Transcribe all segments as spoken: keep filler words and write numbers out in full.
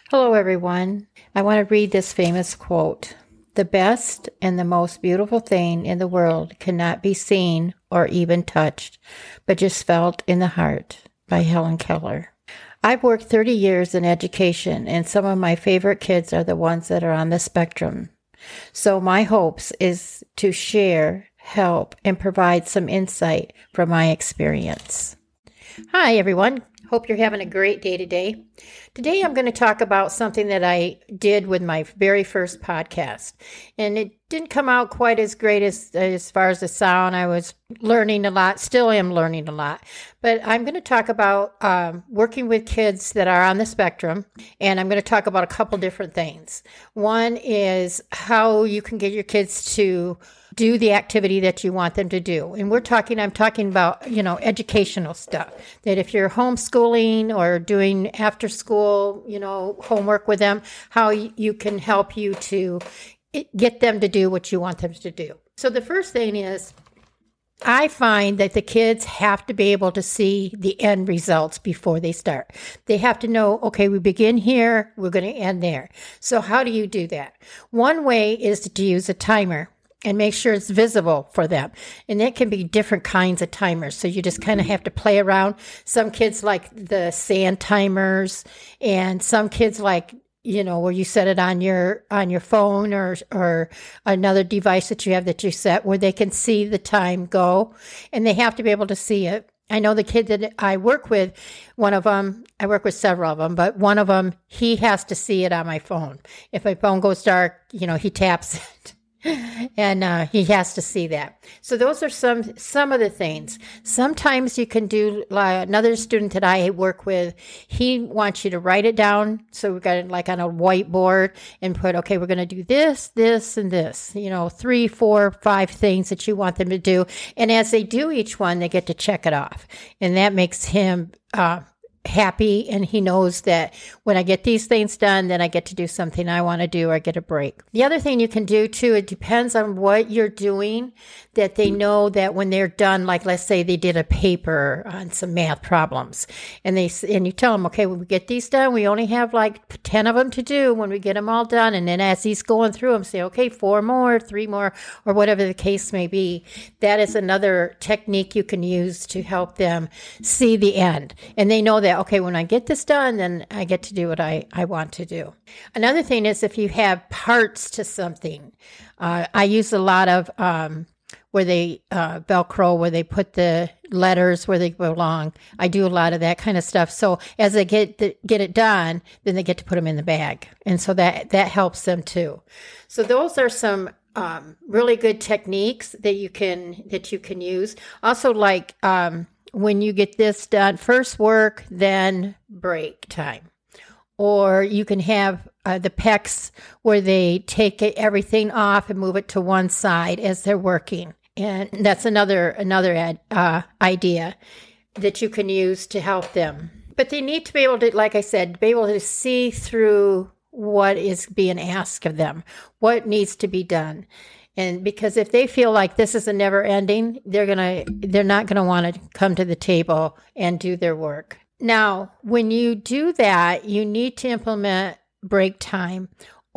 Hello, everyone. I want to read this famous quote. The best and the most beautiful thing in the world cannot be seen or even touched, but just felt in the heart, by Helen Keller. I've worked thirty years in education, and some of my favorite kids are the ones that are on the spectrum. So my hopes is to share, help, and provide some insight from my experience. Hi, everyone. Hope you're having a great day today. Today I'm going to talk about something that I did with my very first podcast. And it didn't come out quite as great as as far as the sound. I was learning a lot, still am learning a lot. But I'm going to talk about um, working with kids that are on the spectrum. And I'm going to talk about a couple different things. One is how you can get your kids to do the activity that you want them to do. And we're talking, I'm talking about, you know, educational stuff. That if you're homeschooling or doing after school, you know, homework with them, how you can help you to get them to do what you want them to do. So the first thing is, I find that the kids have to be able to see the end results before they start. They have to know, okay, we begin here, we're going to end there. So how do you do that? One way is to use a timer and make sure it's visible for them. And it can be different kinds of timers. So you just kind of have to play around. Some kids like the sand timers, and some kids like, you know, where you set it on your on your phone or or another device that you have that you set where they can see the time go, and they have to be able to see it. I know the kid that I work with, one of them, I work with several of them, but one of them, he has to see it on my phone. If my phone goes dark, you know, he taps it. And uh, he has to see that. So those are some some of the things. Sometimes you can do, like another student that I work with, he wants you to write it down. So we've got it like on a whiteboard and put, okay, we're going to do this, this, and this. You know, three, four, five things that you want them to do. And as they do each one, they get to check it off. And that makes him uh happy, and he knows that when I get these things done, then I get to do something I want to do, or I get a break. The other thing you can do too, it depends on what you're doing, that they know that when they're done, like let's say they did a paper on some math problems, and they and you tell them, okay, when we get these done, we only have like ten of them to do. When we get them all done, and then as he's going through them, say, okay, four more, three more, or whatever the case may be. That is another technique you can use to help them see the end, and they know that, okay, when I get this done, then I get to do what I, I want to do. Another thing is if you have parts to something, uh, I use a lot of um, where they, uh, Velcro, where they put the letters where they belong. I do a lot of that kind of stuff. So as they get the, get it done, then they get to put them in the bag. And so that, that helps them too. So those are some um, really good techniques that you can, that you can use. Also, like, um, when you get this done, first work, then break time. Or you can have uh, the pecs where they take it, everything off and move it to one side as they're working. And that's another another ad, uh, idea that you can use to help them. But they need to be able to, like I said, be able to see through what is being asked of them, what needs to be done. And because if they feel like this is a never ending, they're going to, they're not going to want to come to the table and do their work. Now, when you do that, you need to implement break time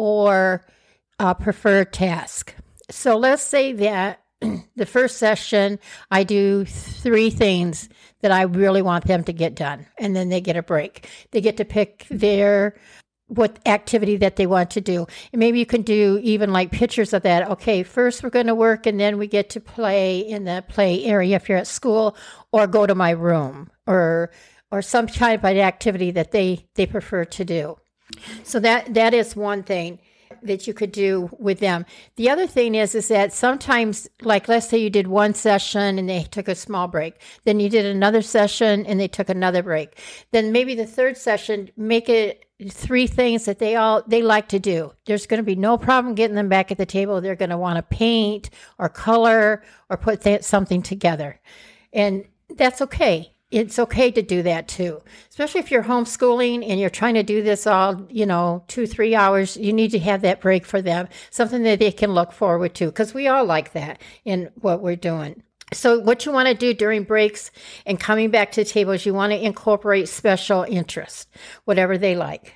or a preferred task. So let's say that the first session, I do three things that I really want them to get done, and then they get a break. They get to pick their what activity that they want to do. And maybe you can do even like pictures of that. Okay, first we're going to work, and then we get to play in the play area if you're at school, or go to my room, or or some type of activity that they, they prefer to do. So that that is one thing that you could do with them. The other thing is, is that sometimes, like let's say you did one session and they took a small break. Then you did another session and they took another break. Then maybe the third session, make it three things that they all, they like to do. There's going to be no problem getting them back at the table. They're going to want to paint or color or put th- something together. And that's okay. It's okay to do that too, especially if you're homeschooling and you're trying to do this all, you know, two, three hours. You need to have that break for them, something that they can look forward to, because we all like that in what we're doing. So what you want to do during breaks and coming back to the table is you want to incorporate special interest, whatever they like.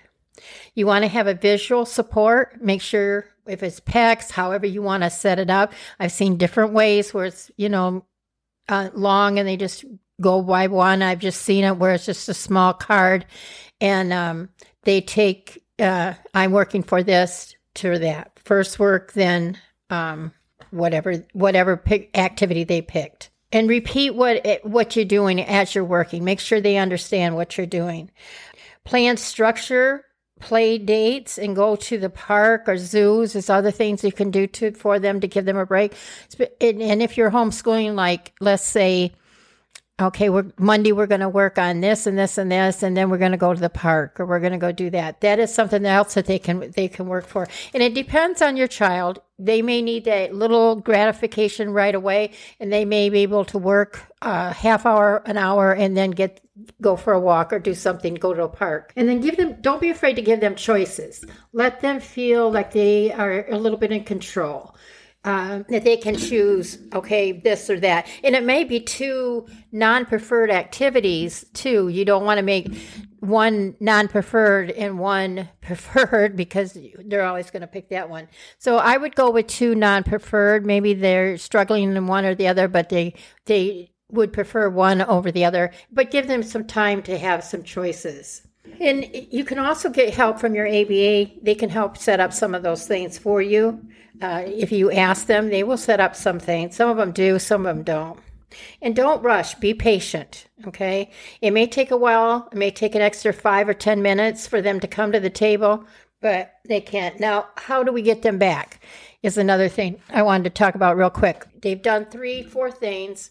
You want to have a visual support. Make sure if it's pecs, however you want to set it up. I've seen different ways where it's, you know, uh, long and they just go by one. I've just seen it where it's just a small card and um, they take, uh, I'm working for this to that. First work, then um, whatever whatever pick, activity they picked. And repeat what it, what you're doing as you're working. Make sure they understand what you're doing. Plan structure, play dates, and go to the park or zoos. There's other things you can do to for them to give them a break. And, and if you're homeschooling, like let's say, okay, we're Monday we're going to work on this and this and this, and then we're going to go to the park or we're going to go do that. That is something else that they can they can work for. And it depends on your child. They may need that little gratification right away, and they may be able to work a half hour, an hour, and then get go for a walk or do something, go to a park. And then give them, don't be afraid to give them choices. Let them feel like they are a little bit in control. Uh, that they can choose, okay, this or that. And it may be two non-preferred activities, too. You don't want to make one non-preferred and one preferred because they're always going to pick that one. So I would go with two non-preferred. Maybe they're struggling in one or the other, but they they would prefer one over the other. But give them some time to have some choices. And you can also get help from your A B A. They can help set up some of those things for you. Uh, if you ask them, they will set up some things. Some of them do, some of them don't. And don't rush. Be patient, okay? It may take a while. It may take an extra five or ten minutes for them to come to the table, but they can't. Now, how do we get them back is another thing I wanted to talk about real quick. They've done three, four things,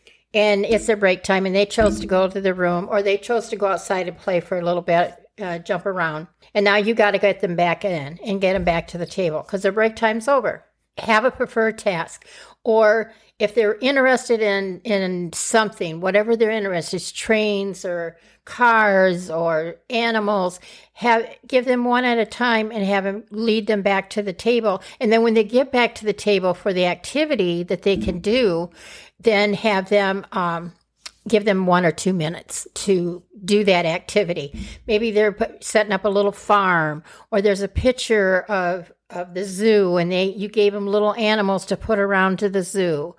and it's their break time, and they chose to go to the room, or they chose to go outside and play for a little bit, uh, jump around. And now you got to get them back in and get them back to the table because their break time's over. Have a preferred task. Or if they're interested in, in something, whatever they're interested in, trains or cars or animals, have give them one at a time and have them lead them back to the table. And then when they get back to the table for the activity that they can do, then have them um, give them one or two minutes to do that activity. Maybe they're setting up a little farm, or there's a picture of of the zoo and they you gave them little animals to put around to the zoo,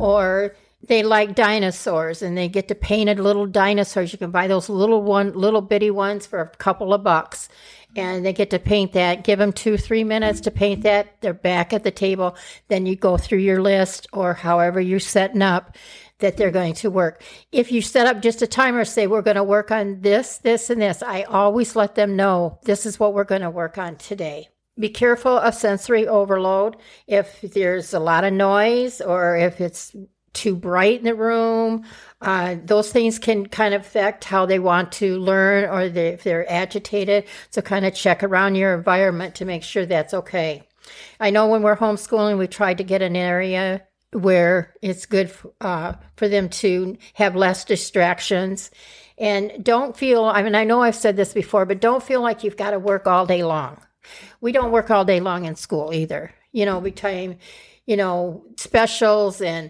or they like dinosaurs and they get to paint a little dinosaurs. You can buy those little one little bitty ones for a couple of bucks, and they get to paint that. Give them two three minutes to paint that. They're back at the table. Then you go through your list or however you're setting up that they're going to work. If you set up just a timer, say we're going to work on this, this, and this, I always let them know this is what we're going to work on today. Be careful of sensory overload. If there's a lot of noise or if it's too bright in the room, uh, those things can kind of affect how they want to learn, or they, if they're agitated. So kind of check around your environment to make sure that's okay. I know when we're homeschooling, we tried to get an area where it's good uh, for them to have less distractions. And don't feel, I mean, I know I've said this before, but don't feel like you've got to work all day long. We don't work all day long in school either. You know, between, you know, specials and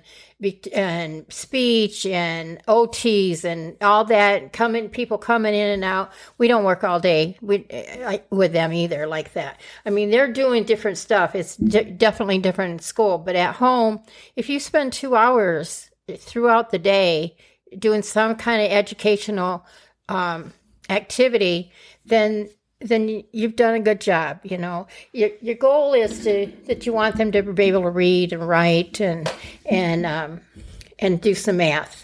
and speech and O Ts and all that, coming people coming in and out. We don't work all day with, with them either like that. I mean, they're doing different stuff. It's de- definitely different in school. But at home, if you spend two hours throughout the day doing some kind of educational um, activity, then then you've done a good job. You know, your your goal is to that you want them to be able to read and write and and um, and do some math.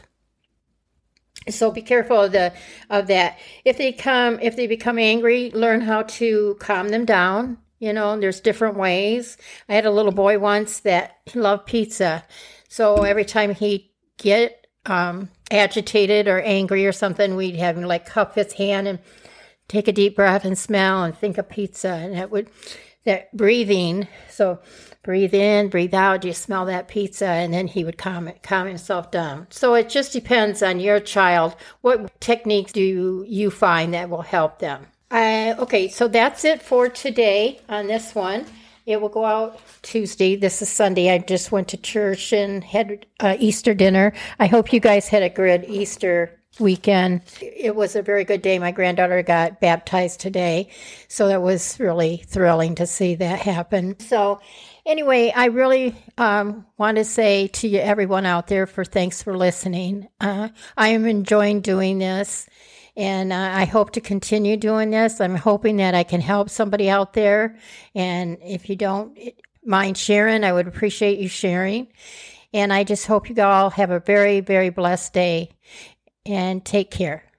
So be careful of the of that. If they come, if they become angry, learn how to calm them down. You know, there's different ways. I had a little boy once that loved pizza, so every time he'd get um, agitated or angry or something, we'd have him like cup his hand and take a deep breath and smell and think of pizza, and that would, that breathing. So breathe in, breathe out. Do you smell that pizza? And then he would calm it, calm himself down. So it just depends on your child. What techniques do you find that will help them? Uh, okay, so that's it for today on this one. It will go out Tuesday. This is Sunday. I just went to church and had uh, Easter dinner. I hope you guys had a good Easter weekend. It was a very good day. My granddaughter got baptized today, so that was really thrilling to see that happen. So anyway, I really um, want to say to you, everyone out there, for thanks for listening. Uh, I am enjoying doing this, and uh, I hope to continue doing this. I'm hoping that I can help somebody out there, and if you don't mind sharing, I would appreciate you sharing. And I just hope you all have a very, very blessed day, and take care.